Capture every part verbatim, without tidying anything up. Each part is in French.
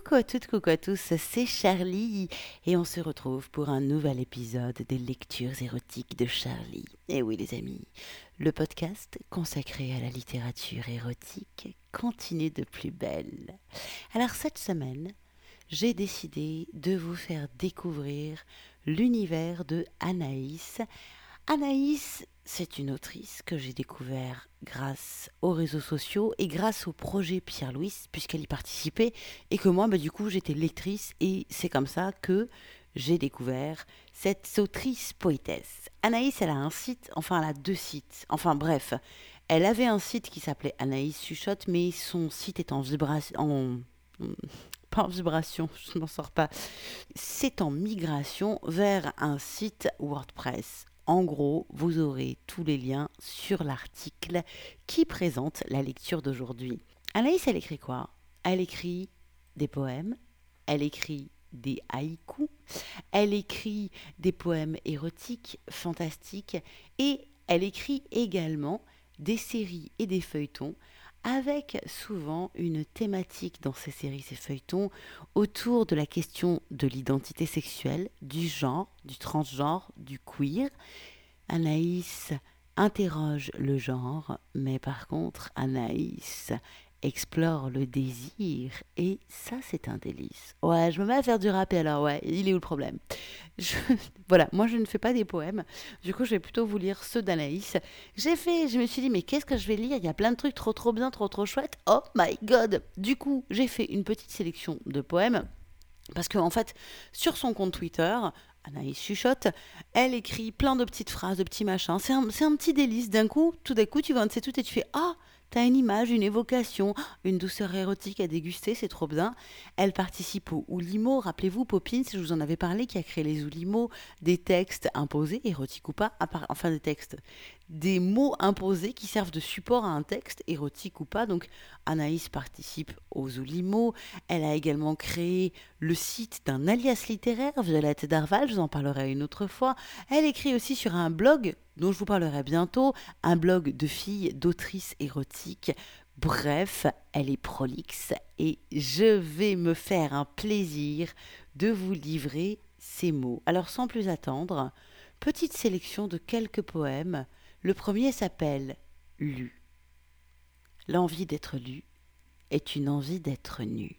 Coucou à toutes, coucou à tous, c'est Charlie et on se retrouve pour un nouvel épisode des lectures érotiques de Charlie. Et oui les amis, le podcast consacré à la littérature érotique continue de plus belle. Alors cette semaine, j'ai décidé de vous faire découvrir l'univers de Anaïs. Anaïs, c'est une autrice que j'ai découvert grâce aux réseaux sociaux et grâce au projet Pierre-Louis, puisqu'elle y participait, et que moi, bah, du coup, j'étais lectrice, et c'est comme ça que j'ai découvert cette autrice poétesse. Anaïs, elle a un site, enfin, elle a deux sites, enfin bref, elle avait un site qui s'appelait Anaïs Chuchote, mais son site est en vibration, en... pas en vibration, je n'en sors pas, c'est en migration vers un site WordPress. En gros, vous aurez tous les liens sur l'article qui présente la lecture d'aujourd'hui. Anaïs, elle écrit quoi? Elle écrit des poèmes, elle écrit des haïkus, elle écrit des poèmes érotiques, fantastiques, et elle écrit également des séries et des feuilletons, avec souvent une thématique dans ces séries et feuilletons autour de la question de l'identité sexuelle, du genre, du transgenre, du queer. Anaïs interroge le genre, mais par contre, Anaïs explore le désir, et ça, c'est un délice. Ouais, je me mets à faire du rap, et alors, ouais, il est où le problème? je... Voilà, moi, je ne fais pas des poèmes, du coup, je vais plutôt vous lire ceux d'Anaïs. J'ai fait, je me suis dit, mais qu'est-ce que je vais lire? Il y a plein de trucs trop, trop bien, trop, trop chouettes. Oh my god! Du coup, j'ai fait une petite sélection de poèmes. Parce qu'en en fait, sur son compte Twitter, Anaïs Chuchote, elle écrit plein de petites phrases, de petits machins. C'est un, c'est un petit délice. D'un coup, tout d'un coup, tu vois un de ces tout et tu fais ah, t'as une image, une évocation, une douceur érotique à déguster, c'est trop bien. Elle participe au Oulimo. Rappelez-vous, Popine, si je vous en avais parlé, qui a créé les Oulimo, des textes imposés, érotiques ou pas, à part, enfin des textes, des mots imposés qui servent de support à un texte, érotique ou pas. Donc Anaïs participe aux Oulimo. Elle a également créé le site d'un alias littéraire, Violette Darval, je vous en parlerai une autre fois. Elle écrit aussi sur un blog dont je vous parlerai bientôt, un blog de filles, d'autrices érotiques. Bref, elle est prolixe et je vais me faire un plaisir de vous livrer ces mots. Alors sans plus attendre, petite sélection de quelques poèmes. Le premier s'appelle Lu. L'envie d'être lu est une envie d'être nu.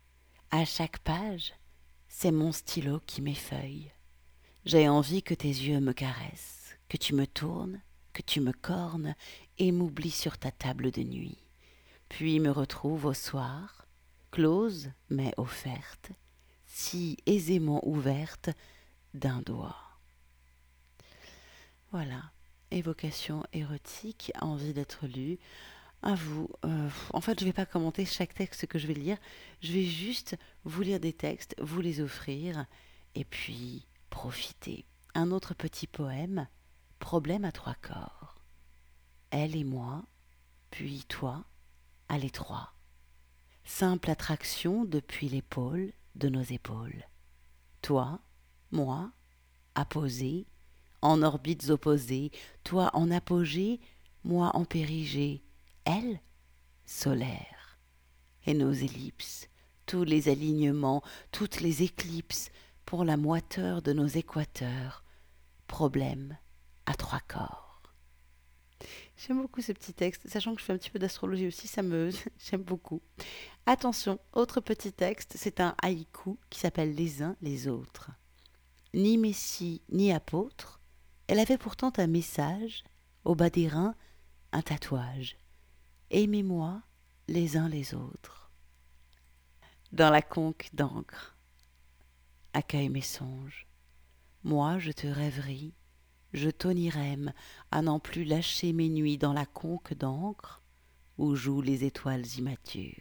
À chaque page, c'est mon stylo qui m'effeuille. J'ai envie que tes yeux me caressent, que tu me tournes, que tu me cornes et m'oublies sur ta table de nuit. Puis me retrouve au soir, close mais offerte, si aisément ouverte d'un doigt. Voilà, évocation érotique, envie d'être lue. À vous. Euh, en fait, je ne vais pas commenter chaque texte que je vais lire. Je vais juste vous lire des textes, vous les offrir, et puis profiter. Un autre petit poème, Problème à trois corps. Elle et moi, puis toi, à l'étroit. Simple attraction depuis l'épaule de nos épaules. Toi, moi, apposé, en orbites opposées, toi en apogée, moi en périgée, elle, solaire. Et nos ellipses, tous les alignements, toutes les éclipses, pour la moiteur de nos équateurs, problème à trois corps. J'aime beaucoup ce petit texte, sachant que je fais un petit peu d'astrologie aussi, ça me j'aime beaucoup. Attention, autre petit texte, c'est un haïku qui s'appelle Les uns les autres. Ni messie ni apôtre, elle avait pourtant un message, au bas des reins, un tatouage. Aimez-moi les uns les autres. Dans la conque d'encre, accueille mes songes. Moi, je te rêverai, je t'onirème à n'en plus lâcher mes nuits dans la conque d'encre où jouent les étoiles immatures.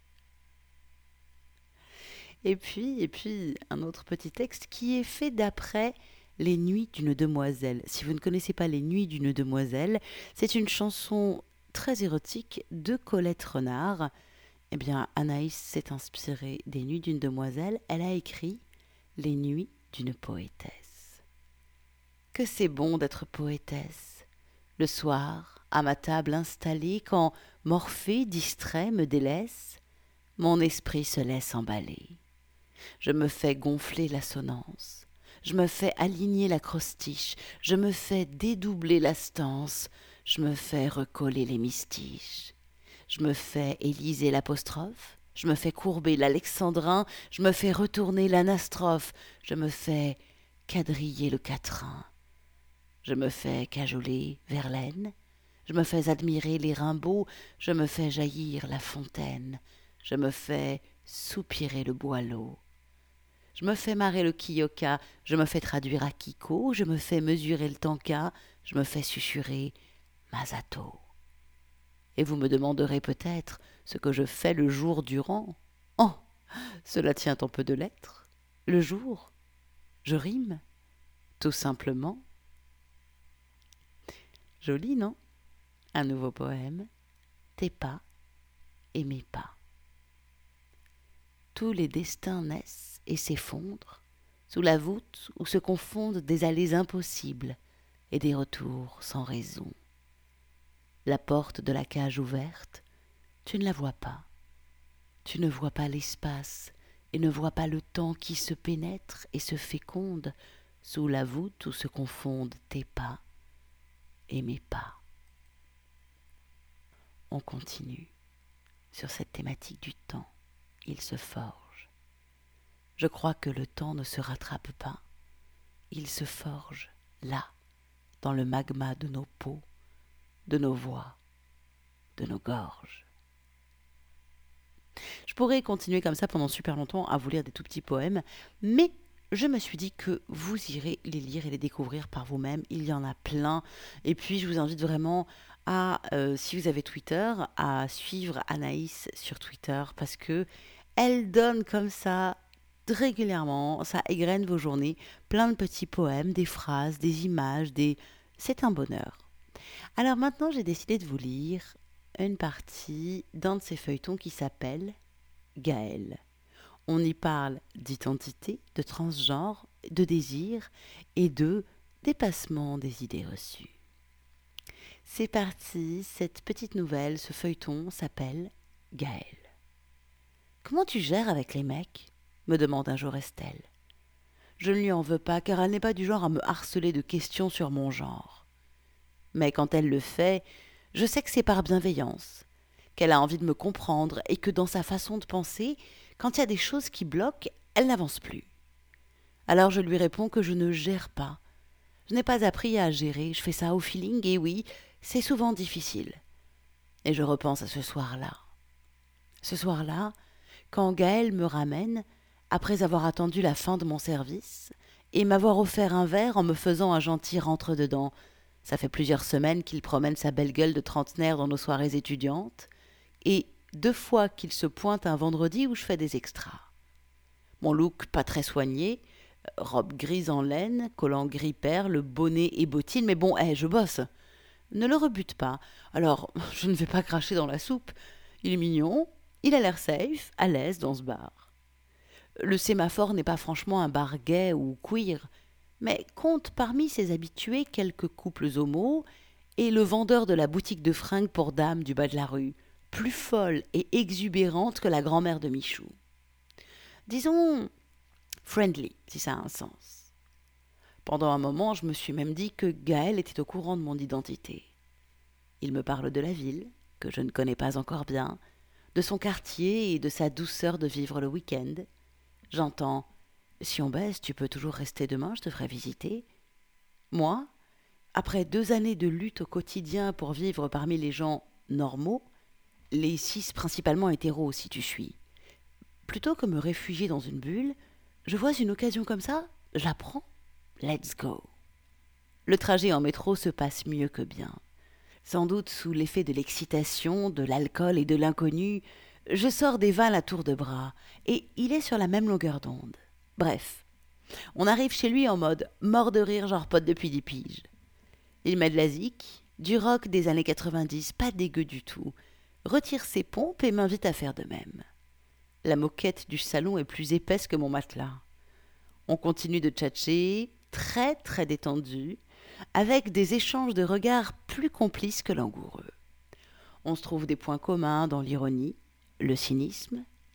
Et puis, et puis, un autre petit texte qui est fait d'après Les Nuits d'une demoiselle. Si vous ne connaissez pas Les Nuits d'une demoiselle, c'est une chanson très érotique de Colette Renard. Eh bien, Anaïs s'est inspirée des Nuits d'une demoiselle. Elle a écrit Les Nuits d'une poétesse. Que c'est bon d'être poétesse. Le soir, à ma table installée, quand Morphée, distrait, me délaisse, mon esprit se laisse emballer. Je me fais gonfler l'assonance, je me fais aligner l'acrostiche, je me fais dédoubler la stance, je me fais recoller les mystiches, je me fais éliser l'apostrophe, je me fais courber l'alexandrin, je me fais retourner l'anastrophe, je me fais quadriller le quatrain, je me fais cajoler Verlaine, je me fais admirer les Rimbaud, je me fais jaillir la Fontaine, je me fais soupirer le Boileau. Je me fais marrer le Kiyoka, je me fais traduire Akiko, je me fais mesurer le Tanka, je me fais susurrer Masato. Et vous me demanderez peut-être ce que je fais le jour durant. Oh, cela tient en peu de lettres. Le jour, je rime, tout simplement. Joli, non? Un nouveau poème, tes pas et mes pas. Tous les destins naissent et s'effondrent sous la voûte où se confondent des allées impossibles et des retours sans raison. La porte de la cage ouverte, tu ne la vois pas. Tu ne vois pas l'espace et ne vois pas le temps qui se pénètre et se féconde sous la voûte où se confondent tes pas et mes pas. On continue sur cette thématique du temps. Il se forge. Je crois que le temps ne se rattrape pas. Il se forge, là, dans le magma de nos peaux, de nos voix, de nos gorges. Je pourrais continuer comme ça pendant super longtemps à vous lire des tout petits poèmes, mais je me suis dit que vous irez les lire et les découvrir par vous-même. Il y en a plein. Et puis, je vous invite vraiment à, euh, si vous avez Twitter, à suivre Anaïs sur Twitter parce que elle donne comme ça régulièrement, ça égrène vos journées, plein de petits poèmes, des phrases, des images, des... c'est un bonheur. Alors maintenant, j'ai décidé de vous lire une partie d'un de ces feuilletons qui s'appelle Gaël. On y parle d'identité, de transgenre, de désir et de dépassement des idées reçues. C'est parti, cette petite nouvelle, ce feuilleton s'appelle Gaël. Comment tu gères avec les mecs ? Me demande un jour Estelle. Je ne lui en veux pas, car elle n'est pas du genre à me harceler de questions sur mon genre. Mais quand elle le fait, je sais que c'est par bienveillance, qu'elle a envie de me comprendre et que dans sa façon de penser, quand il y a des choses qui bloquent, elle n'avance plus. Alors je lui réponds que je ne gère pas. Je n'ai pas appris à gérer, je fais ça au feeling et oui, c'est souvent difficile. Et je repense à ce soir-là. Ce soir-là, quand Gaël me ramène, après avoir attendu la fin de mon service, et m'avoir offert un verre en me faisant un gentil rentre-dedans. Ça fait plusieurs semaines qu'il promène sa belle gueule de trentenaire dans nos soirées étudiantes, et deux fois qu'il se pointe un vendredi où je fais des extras. Mon look pas très soigné, robe grise en laine, collant gris perle, bonnet et bottines, mais bon, hé, hey, je bosse. Ne le rebute pas, alors je ne vais pas cracher dans la soupe. Il est mignon, il a l'air safe, à l'aise dans ce bar. Le sémaphore n'est pas franchement un bar gay ou queer, mais compte parmi ses habitués quelques couples homos et le vendeur de la boutique de fringues pour dames du bas de la rue, plus folle et exubérante que la grand-mère de Michou. Disons friendly, si ça a un sens. Pendant un moment, je me suis même dit que Gaël était au courant de mon identité. Il me parle de la ville, que je ne connais pas encore bien, de son quartier et de sa douceur de vivre le week-end. J'entends « Si on baisse, tu peux toujours rester demain, je te ferai visiter. » Moi, après deux années de lutte au quotidien pour vivre parmi les gens normaux, les cis principalement hétéros si tu suis, plutôt que me réfugier dans une bulle, je vois une occasion comme ça, je la prends, let's go. Le trajet en métro se passe mieux que bien. Sans doute sous l'effet de l'excitation, de l'alcool et de l'inconnu, je sors des vannes à tour de bras, et il est sur la même longueur d'onde. Bref, on arrive chez lui en mode mort de rire, genre pote depuis dix piges. Il met de la zik, du rock des années quatre-vingt-dix, pas dégueu du tout, retire ses pompes et m'invite à faire de même. La moquette du salon est plus épaisse que mon matelas. On continue de tchatcher, très très détendu, avec des échanges de regards plus complices que langoureux. On se trouve des points communs dans l'ironie, le cynisme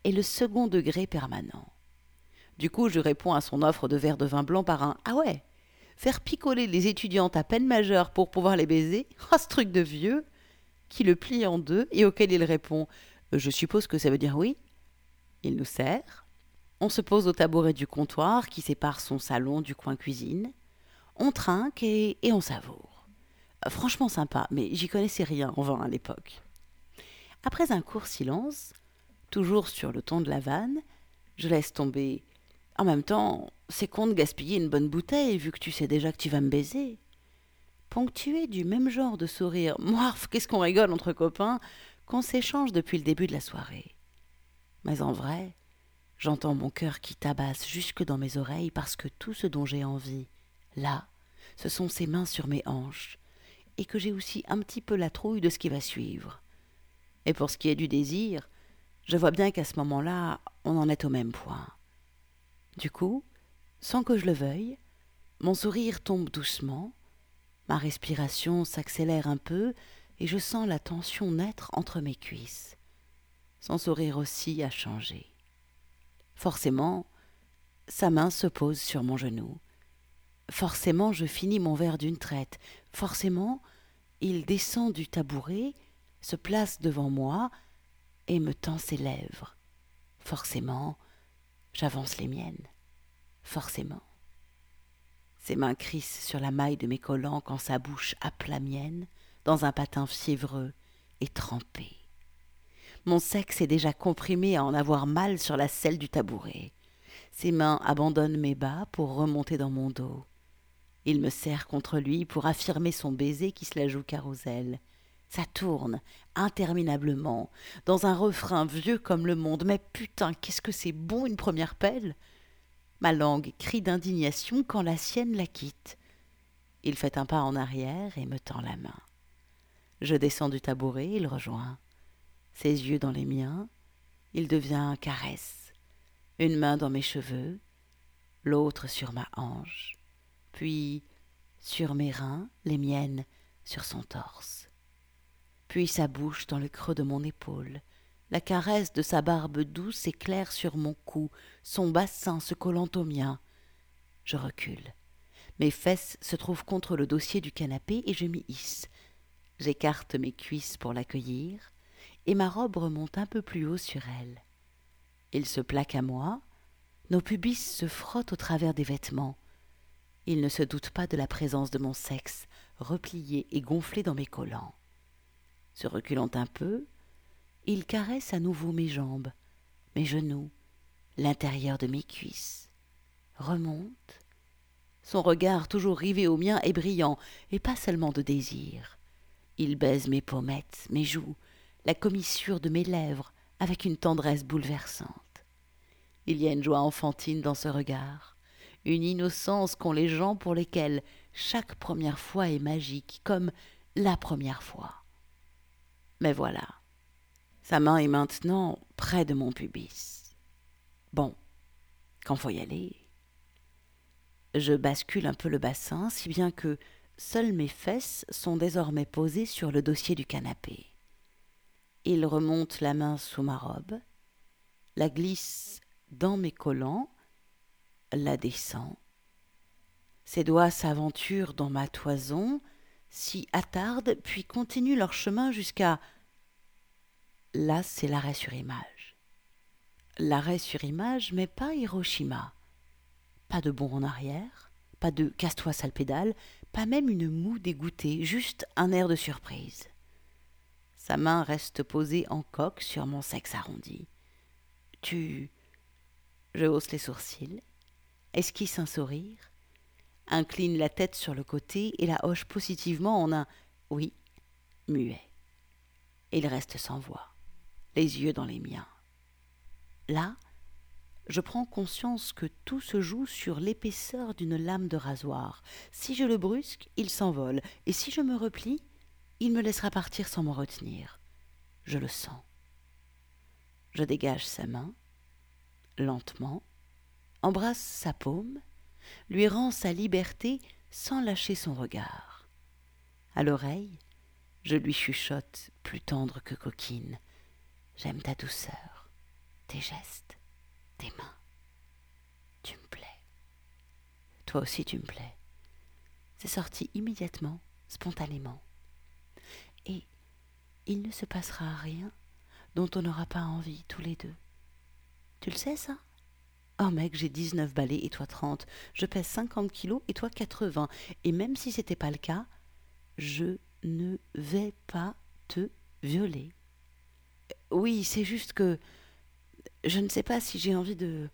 et le second degré permanent. Du coup, je réponds à son offre de verre de vin blanc par un « Ah ouais, faire picoler les étudiantes à peine majeures pour pouvoir les baiser, ah ce truc de vieux !» qui le plie en deux et auquel il répond « Je suppose que ça veut dire oui ?» Il nous sert. On se pose au tabouret du comptoir qui sépare son salon du coin cuisine. On trinque et, et on savoure. Franchement sympa, mais j'y connaissais rien en vin à l'époque. Après un court silence, toujours sur le ton de la vanne, je laisse tomber. En même temps, c'est con de gaspiller une bonne bouteille vu que tu sais déjà que tu vas me baiser. Ponctué du même genre de sourire, moirf, qu'est-ce qu'on rigole entre copains, qu'on s'échange depuis le début de la soirée. Mais en vrai, j'entends mon cœur qui tabasse jusque dans mes oreilles parce que tout ce dont j'ai envie, là, ce sont ses mains sur mes hanches, et que j'ai aussi un petit peu la trouille de ce qui va suivre. Et pour ce qui est du désir, je vois bien qu'à ce moment-là, on en est au même point. Du coup, sans que je le veuille, mon sourire tombe doucement, ma respiration s'accélère un peu et je sens la tension naître entre mes cuisses. Son sourire aussi a changé. Forcément, sa main se pose sur mon genou. Forcément, je finis mon verre d'une traite. Forcément, il descend du tabouret, se place devant moi et me tend ses lèvres. Forcément, j'avance les miennes. Forcément. Ses mains crissent sur la maille de mes collants quand sa bouche happe la mienne dans un patin fiévreux et trempé. Mon sexe est déjà comprimé à en avoir mal sur la selle du tabouret. Ses mains abandonnent mes bas pour remonter dans mon dos. Il me serre contre lui pour affirmer son baiser qui se la joue carrousel. Ça tourne, interminablement, dans un refrain vieux comme le monde. Mais putain, qu'est-ce que c'est bon une première pelle! Ma langue crie d'indignation quand la sienne la quitte. Il fait un pas en arrière et me tend la main. Je descends du tabouret, il rejoint. Ses yeux dans les miens, il devient caresse. Une main dans mes cheveux, l'autre sur ma hanche, puis sur mes reins, les miennes sur son torse. Puis sa bouche dans le creux de mon épaule, la caresse de sa barbe douce et claire sur mon cou, son bassin se collant au mien. Je recule. Mes fesses se trouvent contre le dossier du canapé et je m'y hisse. J'écarte mes cuisses pour l'accueillir et ma robe remonte un peu plus haut sur elle. Il se plaque à moi, nos pubis se frottent au travers des vêtements. Il ne se doute pas de la présence de mon sexe, replié et gonflé dans mes collants. Se reculant un peu, il caresse à nouveau mes jambes, mes genoux, l'intérieur de mes cuisses. Remonte. Son regard toujours rivé au mien est brillant, et pas seulement de désir. Il baise mes pommettes, mes joues, la commissure de mes lèvres, avec une tendresse bouleversante. Il y a une joie enfantine dans ce regard, une innocence qu'ont les gens pour lesquels chaque première fois est magique, comme la première fois. Mais voilà, sa main est maintenant près de mon pubis. Bon, quand faut y aller. Je bascule un peu le bassin, si bien que seules mes fesses sont désormais posées sur le dossier du canapé. Il remonte la main sous ma robe, la glisse dans mes collants, la descend. Ses doigts s'aventurent dans ma toison, s'y attardent, puis continuent leur chemin jusqu'à... Là, c'est l'arrêt sur image. L'arrêt sur image, mais pas Hiroshima. Pas de bond en arrière, pas de « casse-toi sale pédale », pas même une moue dégoûtée, juste un air de surprise. Sa main reste posée en coque sur mon sexe arrondi. Tu... Je hausse les sourcils, esquisse un sourire, incline la tête sur le côté et la hoche positivement en un « oui » muet. Il reste sans voix, les yeux dans les miens. Là, je prends conscience que tout se joue sur l'épaisseur d'une lame de rasoir. Si je le brusque, il s'envole, et si je me replie, il me laissera partir sans m'en retenir. Je le sens. Je dégage sa main, lentement, embrasse sa paume, lui rends sa liberté sans lâcher son regard. À l'oreille, je lui chuchote, plus tendre que coquine. J'aime ta douceur. tes gestes, tes mains. Tu me plais. Toi aussi tu me plais. C'est sorti immédiatement, spontanément. Et il ne se passera rien dont on n'aura pas envie tous les deux. Tu le sais ça? Oh mec, j'ai dix-neuf balais et toi trente. Je pèse cinquante kilos et toi quatre-vingts. Et même si c'était pas le cas, je ne vais pas te violer. Oui, c'est juste que je ne sais pas si j'ai envie de...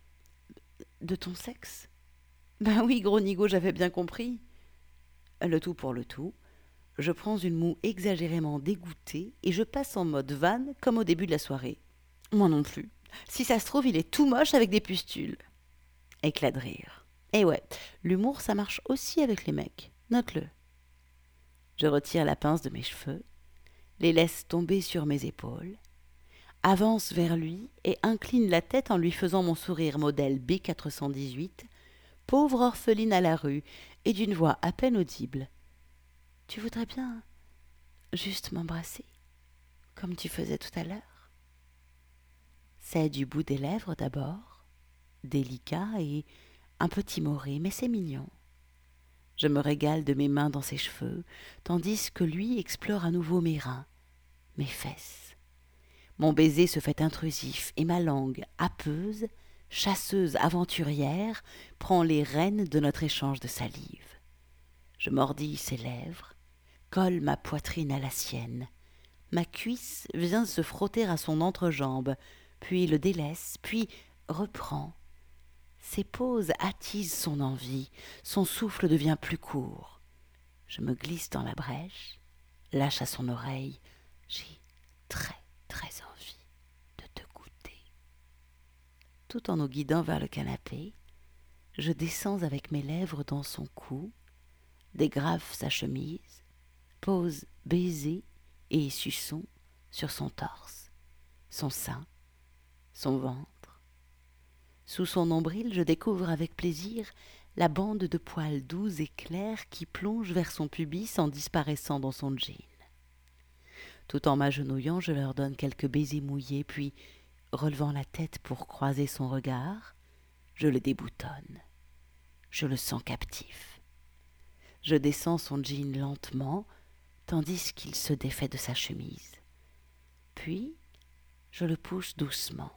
de ton sexe. Ben oui, gros nigo, j'avais bien compris. Le tout pour le tout. Je prends une moue exagérément dégoûtée et je passe en mode vanne comme au début de la soirée. Moi non plus. Si ça se trouve, il est tout moche avec des pustules. Éclat de rire. Et ouais, l'humour, ça marche aussi avec les mecs. Note-le. Je retire la pince de mes cheveux, les laisse tomber sur mes épaules, avance vers lui et incline la tête en lui faisant mon sourire modèle B quatre cent dix-huit, pauvre orpheline à la rue, et d'une voix à peine audible. Tu voudrais bien juste m'embrasser, comme tu faisais tout à l'heure? C'est du bout des lèvres d'abord, délicat et un peu timoré, mais c'est mignon. Je me régale de mes mains dans ses cheveux, tandis que lui explore à nouveau mes reins, mes fesses. Mon baiser se fait intrusif et ma langue, happeuse, chasseuse aventurière, prend les rênes de notre échange de salive. Je mordis ses lèvres, colle ma poitrine à la sienne. Ma cuisse vient se frotter à son entrejambe, puis le délaisse, puis reprend. Ses pauses attisent son envie, son souffle devient plus court. Je me glisse dans la brèche, lâche à son oreille. J'ai très, très envie de te goûter. Tout en nous guidant vers le canapé, je descends avec mes lèvres dans son cou, dégrafe sa chemise, pose baiser et suçon sur son torse, son sein, son ventre. Sous son nombril, je découvre avec plaisir la bande de poils doux et clairs qui plonge vers son pubis en disparaissant dans son jean. Tout en m'agenouillant, je leur donne quelques baisers mouillés, puis, relevant la tête pour croiser son regard, je le déboutonne. Je le sens captif. Je descends son jean lentement, tandis qu'il se défait de sa chemise. Puis, je le pousse doucement.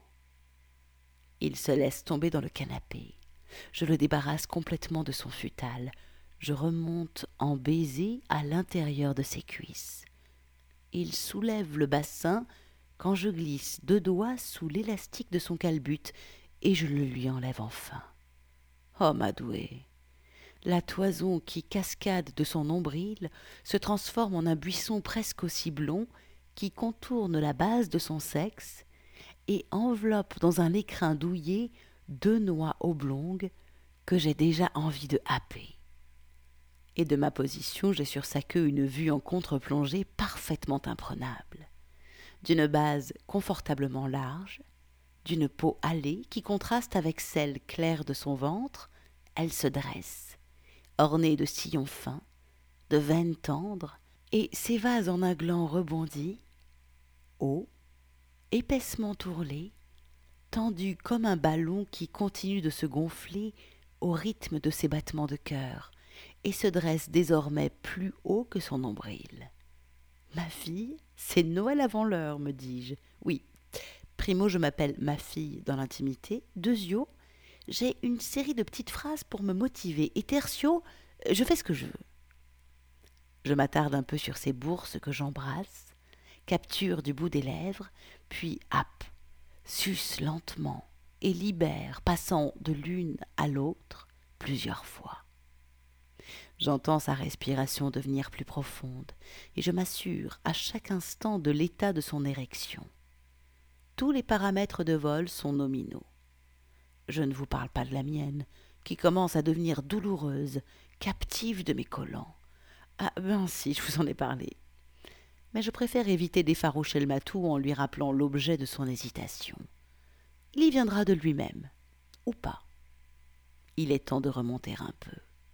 Il se laisse tomber dans le canapé. Je le débarrasse complètement de son futal. Je remonte en baiser à l'intérieur de ses cuisses. Il soulève le bassin quand je glisse deux doigts sous l'élastique de son calbut et je le lui enlève enfin. Oh, ma douée! La toison qui cascade de son nombril se transforme en un buisson presque aussi blond qui contourne la base de son sexe et enveloppe dans un écrin douillet deux noix oblongues que j'ai déjà envie de happer. Et de ma position, j'ai sur sa queue une vue en contre-plongée parfaitement imprenable. D'une base confortablement large, d'une peau hâlée qui contraste avec celle claire de son ventre, elle se dresse, ornée de sillons fins, de veines tendres, et s'évase en un gland rebondi, haut, épaissement tourlé, tendu comme un ballon qui continue de se gonfler au rythme de ses battements de cœur et se dresse désormais plus haut que son nombril. Ma fille, c'est Noël avant l'heure, me dis-je. Oui, primo, je m'appelle ma fille dans l'intimité. Deuxio, j'ai une série de petites phrases pour me motiver. Et tertio, je fais ce que je veux. Je m'attarde un peu sur ces bourses que j'embrasse, capture du bout des lèvres, puis happe, suce lentement et libère, passant de l'une à l'autre plusieurs fois. J'entends sa respiration devenir plus profonde et je m'assure à chaque instant de l'état de son érection. Tous les paramètres de vol sont nominaux. Je ne vous parle pas de la mienne, qui commence à devenir douloureuse, captive de mes collants. Ah ben si, je vous en ai parlé. Mais je préfère éviter d'effaroucher le matou en lui rappelant l'objet de son hésitation. Il y viendra de lui-même, ou pas. Il est temps de remonter un peu.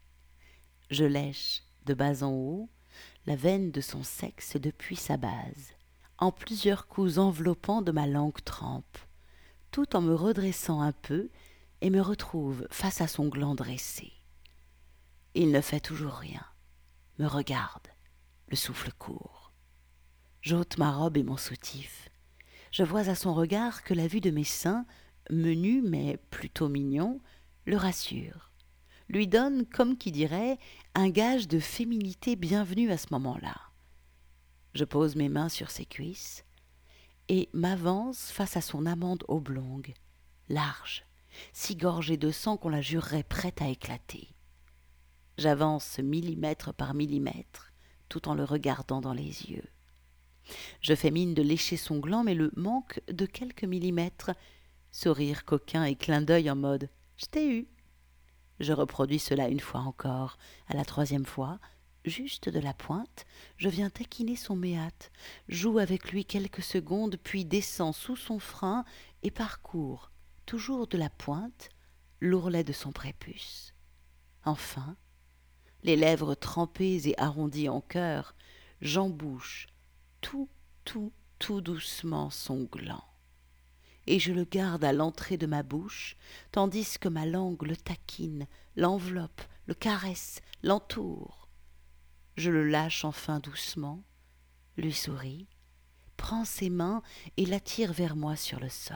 Je lèche, de bas en haut, la veine de son sexe depuis sa base, en plusieurs coups enveloppants de ma langue trempe, tout en me redressant un peu, et me retrouve face à son gland dressé. Il ne fait toujours rien, me regarde, le souffle court. J'ôte ma robe et mon soutif. Je vois à son regard que la vue de mes seins, menus mais plutôt mignons, le rassure, lui donne, comme qui dirait, un gage de féminité bienvenue à ce moment-là. Je pose mes mains sur ses cuisses et m'avance face à son amande oblongue, large, si gorgée de sang qu'on la jurerait prête à éclater. J'avance millimètre par millimètre, tout en le regardant dans les yeux. Je fais mine de lécher son gland, mais le manque de quelques millimètres, sourire coquin et clin d'œil en mode « je t'ai eu ». Je reproduis cela une fois encore. À la troisième fois, juste de la pointe, je viens taquiner son méate, joue avec lui quelques secondes, puis descends sous son frein et parcours, toujours de la pointe, l'ourlet de son prépuce. Enfin, les lèvres trempées et arrondies en cœur, j'embouche tout, tout, tout doucement son gland. Et je le garde à l'entrée de ma bouche, tandis que ma langue le taquine, l'enveloppe, le caresse, l'entoure. Je le lâche enfin doucement, lui souris, prends ses mains et l'attire vers moi sur le sol.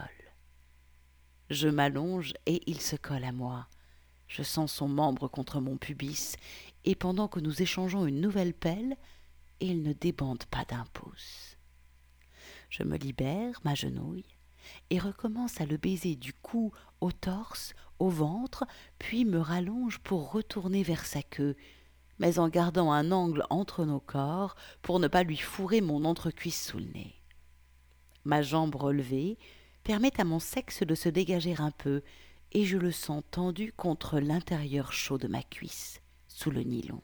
Je m'allonge et il se colle à moi. Je sens son membre contre mon pubis, et pendant que nous échangeons une nouvelle pelle, il ne débande pas d'un pouce. Je me libère, m'agenouille, et recommence à le baiser du cou au torse, au ventre, puis me rallonge pour retourner vers sa queue, mais en gardant un angle entre nos corps pour ne pas lui fourrer mon entrecuisse sous le nez. Ma jambe relevée permet à mon sexe de se dégager un peu, et je le sens tendu contre l'intérieur chaud de ma cuisse, sous le nylon.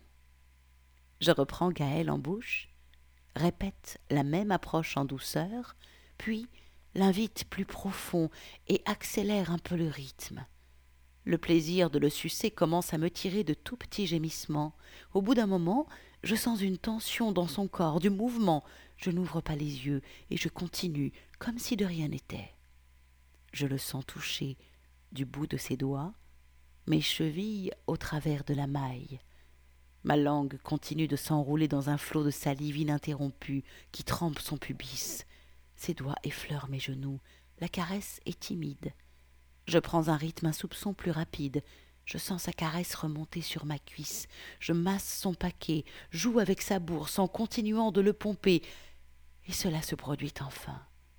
Je reprends Gaël en bouche, répète la même approche en douceur, puis l'invite plus profond et accélère un peu le rythme. Le plaisir de le sucer commence à me tirer de tout petits gémissements. Au bout d'un moment, je sens une tension dans son corps, du mouvement. Je n'ouvre pas les yeux et je continue, comme si de rien n'était. Je le sens toucher du bout de ses doigts mes chevilles au travers de la maille. Ma langue continue de s'enrouler dans un flot de salive ininterrompue qui trempe son pubis. Ses doigts effleurent mes genoux. La caresse est timide. Je prends un rythme un soupçon plus rapide. Je sens sa caresse remonter sur ma cuisse. Je masse son paquet, joue avec sa bourse en continuant de le pomper. Et cela se produit enfin.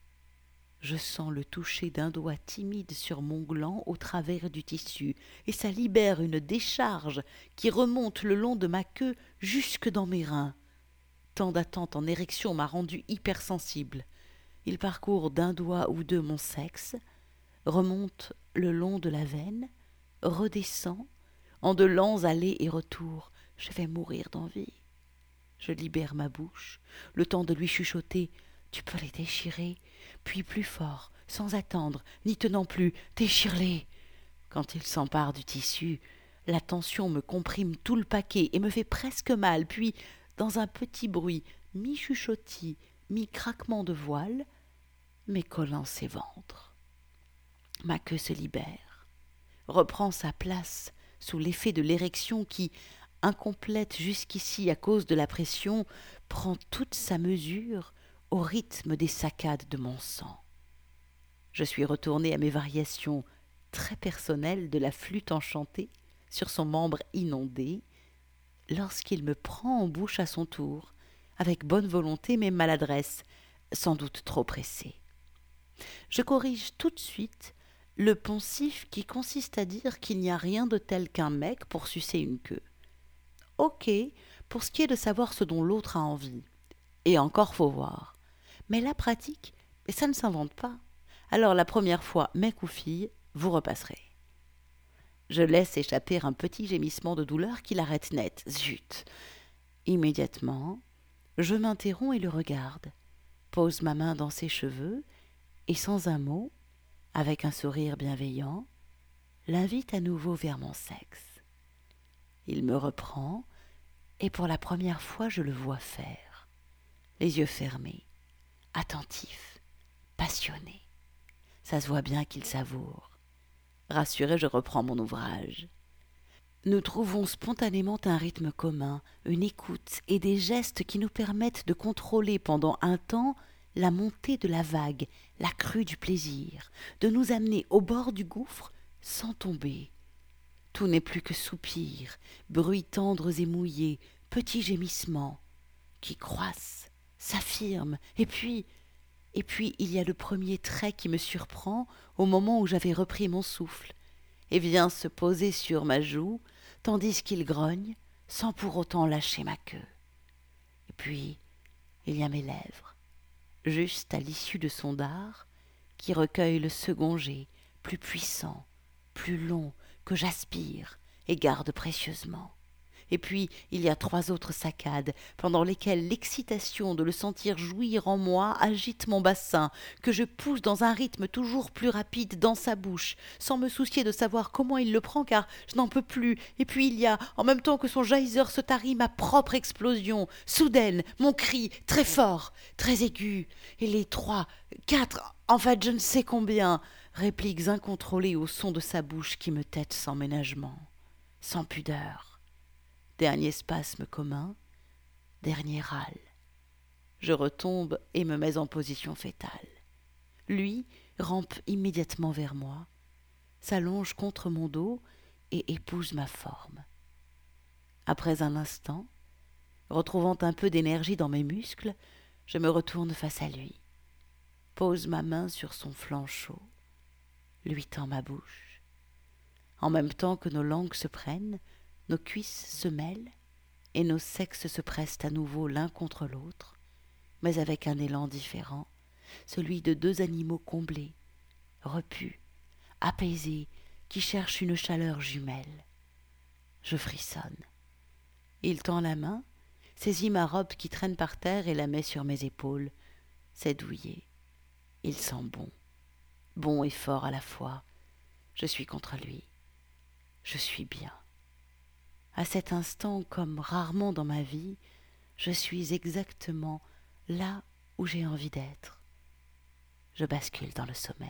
Je sens le toucher d'un doigt timide sur mon gland au travers du tissu, et ça libère une décharge qui remonte le long de ma queue jusque dans mes reins. Tant d'attente en érection m'a rendu hypersensible. Il parcourt d'un doigt ou deux mon sexe, remonte le long de la veine, redescend, en de lents allers et retours. Je vais mourir d'envie. Je libère ma bouche, le temps de lui chuchoter « Tu peux les déchirer ?» Puis plus fort, sans attendre, n'y tenant plus, « Déchire-les !» Quand il s'empare du tissu, la tension me comprime tout le paquet et me fait presque mal, puis, dans un petit bruit, mi-chuchotis, mi-craquement de voile, m'écollant ses ventres. Ma queue se libère, reprend sa place sous l'effet de l'érection qui, incomplète jusqu'ici à cause de la pression, prend toute sa mesure au rythme des saccades de mon sang. Je suis retournée à mes variations très personnelles de la flûte enchantée sur son membre inondé, lorsqu'il me prend en bouche à son tour, avec bonne volonté mais maladresse, sans doute trop pressé. Je corrige tout de suite le poncif qui consiste à dire qu'il n'y a rien de tel qu'un mec pour sucer une queue. Ok, pour ce qui est de savoir ce dont l'autre a envie. Et encore faut voir. Mais la pratique, ça ne s'invente pas. Alors la première fois, mec ou fille, vous repasserez. Je laisse échapper un petit gémissement de douleur qui l'arrête net. Zut! Immédiatement, je m'interromps et le regarde, pose ma main dans ses cheveux et sans un mot, avec un sourire bienveillant, l'invite à nouveau vers mon sexe. Il me reprend et pour la première fois je le vois faire, les yeux fermés, attentif, passionné. Ça se voit bien qu'il savoure. Rassuré, je reprends mon ouvrage. Nous trouvons spontanément un rythme commun, une écoute et des gestes qui nous permettent de contrôler pendant un temps la montée de la vague, la crue du plaisir, de nous amener au bord du gouffre sans tomber. Tout n'est plus que soupirs, bruits tendres et mouillés, petits gémissements, qui croissent, s'affirment, et puis, et puis il y a le premier trait qui me surprend au moment où j'avais repris mon souffle, et vient se poser sur ma joue, tandis qu'il grogne, sans pour autant lâcher ma queue. Et puis, il y a mes lèvres, juste à l'issue de son dard, qui recueille le second jet, plus puissant, plus long, que j'aspire et garde précieusement. Et puis, il y a trois autres saccades, pendant lesquelles l'excitation de le sentir jouir en moi agite mon bassin, que je pousse dans un rythme toujours plus rapide dans sa bouche, sans me soucier de savoir comment il le prend, car je n'en peux plus. Et puis il y a, en même temps que son geyser se tarit, ma propre explosion, soudaine, mon cri, très fort, très aigu, et les trois, quatre, en fait je ne sais combien, répliques incontrôlées au son de sa bouche qui me tette sans ménagement, sans pudeur. Dernier spasme commun, dernier râle. Je retombe et me mets en position fétale. Lui rampe immédiatement vers moi, s'allonge contre mon dos et épouse ma forme. Après un instant, retrouvant un peu d'énergie dans mes muscles, je me retourne face à lui, pose ma main sur son flanc chaud, lui tends ma bouche. En même temps que nos langues se prennent, nos cuisses se mêlent et nos sexes se pressent à nouveau l'un contre l'autre, mais avec un élan différent, celui de deux animaux comblés, repus, apaisés, qui cherchent une chaleur jumelle. Je frissonne. Il tend la main, saisit ma robe qui traîne par terre et la met sur mes épaules. C'est douillet. Il sent bon, bon et fort à la fois. Je suis contre lui. Je suis bien. À cet instant, comme rarement dans ma vie, je suis exactement là où j'ai envie d'être. Je bascule dans le sommeil.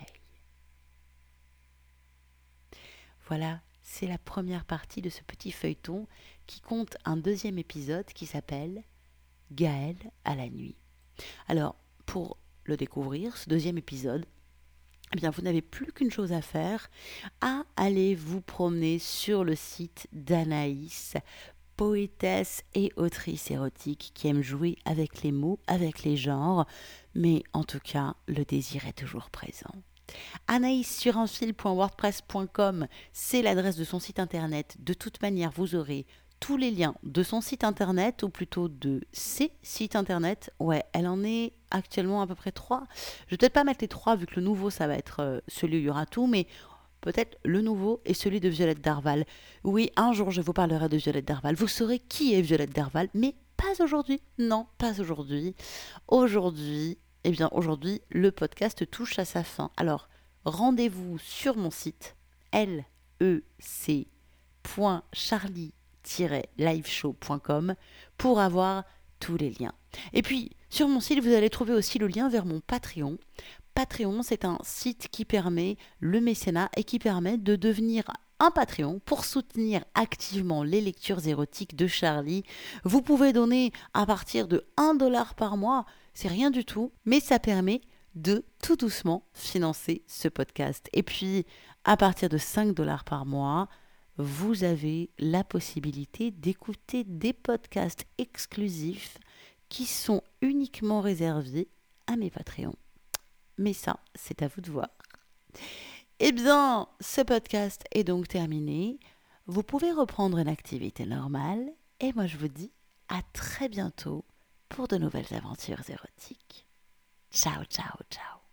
Voilà, c'est la première partie de ce petit feuilleton qui compte un deuxième épisode qui s'appelle « Gaël à la nuit ». Alors, pour le découvrir, ce deuxième épisode, eh bien, vous n'avez plus qu'une chose à faire, à aller vous promener sur le site d'Anaïs, poétesse et autrice érotique qui aime jouer avec les mots, avec les genres, mais en tout cas, le désir est toujours présent. anaïs sur un fil point wordpress point com, c'est l'adresse de son site internet. De toute manière, vous aurez tous les liens de son site internet, ou plutôt de ses sites internet. Ouais, elle en est actuellement à peu près trois. Je vais peut-être pas mettre les trois, vu que le nouveau, ça va être euh, celui où il y aura tout, mais peut-être le nouveau et celui de Violette Darval. Oui, un jour, je vous parlerai de Violette Darval. Vous saurez qui est Violette Darval, mais pas aujourd'hui. Non, pas aujourd'hui. Aujourd'hui, eh bien, aujourd'hui, le podcast touche à sa fin. Alors, rendez-vous sur mon site, l e c point charlie tiret liveshow point com, pour avoir tous les liens. Et puis, sur mon site, vous allez trouver aussi le lien vers mon Patreon. Patreon, c'est un site qui permet le mécénat et qui permet de devenir un Patreon pour soutenir activement les lectures érotiques de Charlie. Vous pouvez donner à partir de un dollar par mois, c'est rien du tout, mais ça permet de tout doucement financer ce podcast. Et puis, à partir de cinq dollars par mois, vous avez la possibilité d'écouter des podcasts exclusifs qui sont uniquement réservés à mes Patreons. Mais ça, c'est à vous de voir. Eh bien, ce podcast est donc terminé. Vous pouvez reprendre une activité normale. Et moi, je vous dis à très bientôt pour de nouvelles aventures érotiques. Ciao, ciao, ciao.